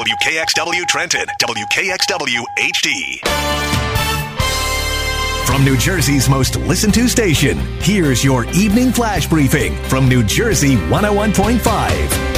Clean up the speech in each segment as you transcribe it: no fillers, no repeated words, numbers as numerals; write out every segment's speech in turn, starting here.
WKXW Trenton, WKXW HD. From New Jersey's most listened to station, here's your evening flash briefing from New Jersey 101.5.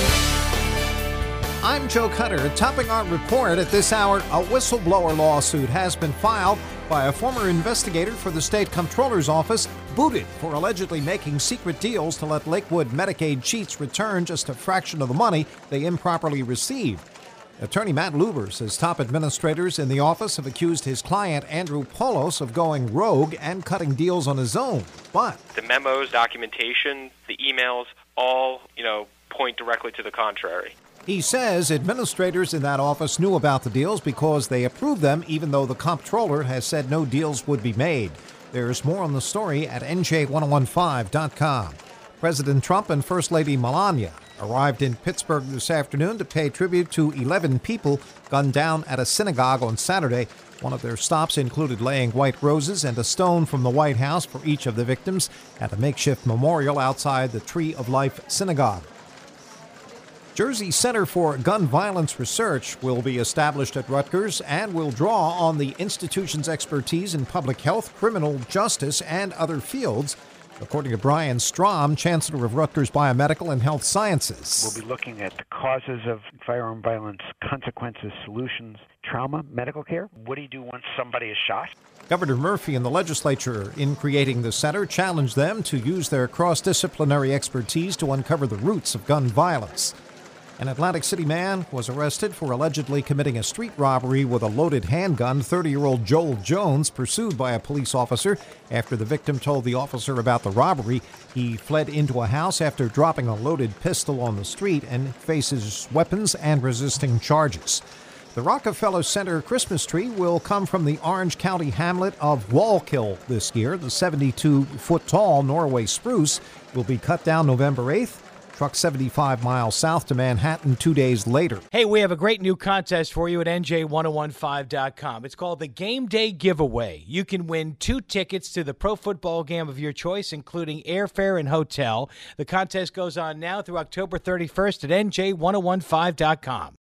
I'm Joe Cutter. Topping our report at this hour, a whistleblower lawsuit has been filed by a former investigator for the state comptroller's office, booted for allegedly making secret deals to let Lakewood Medicaid cheats return just a fraction of the money they improperly received. Attorney Matt Luber says top administrators in the office have accused his client, Andrew Polos, of going rogue and cutting deals on his own. But the memos, documentation, the emails, all, point directly to the contrary. He says administrators in that office knew about the deals because they approved them, even though the comptroller has said no deals would be made. There's more on the story at NJ1015.com. President Trump and First Lady Melania arrived in Pittsburgh this afternoon to pay tribute to 11 people gunned down at a synagogue on Saturday. One of their stops included laying white roses and a stone from the White House for each of the victims at a makeshift memorial outside the Tree of Life Synagogue. Jersey Center for Gun Violence Research will be established at Rutgers and will draw on the institution's expertise in public health, criminal justice, and other fields, according to Brian Strom, Chancellor of Rutgers Biomedical and Health Sciences. We'll be looking at the causes of firearm violence, consequences, solutions, trauma, medical care. What do you do once somebody is shot? Governor Murphy and the legislature, in creating the center, challenged them to use their cross-disciplinary expertise to uncover the roots of gun violence. An Atlantic City man was arrested for allegedly committing a street robbery with a loaded handgun. 30-year-old Joel Jones pursued by a police officer after the victim told the officer about the robbery. He fled into a house after dropping a loaded pistol on the street and faces weapons and resisting charges. The Rockefeller Center Christmas tree will come from the Orange County hamlet of Wallkill this year. The 72-foot-tall Norway spruce will be cut down November 8th. Truck 75 miles south to Manhattan 2 days later. Hey, we have a great new contest for you at NJ1015.com. It's called the Game Day Giveaway. You can win 2 tickets to the pro football game of your choice, including airfare and hotel. The contest goes on now through October 31st at NJ1015.com.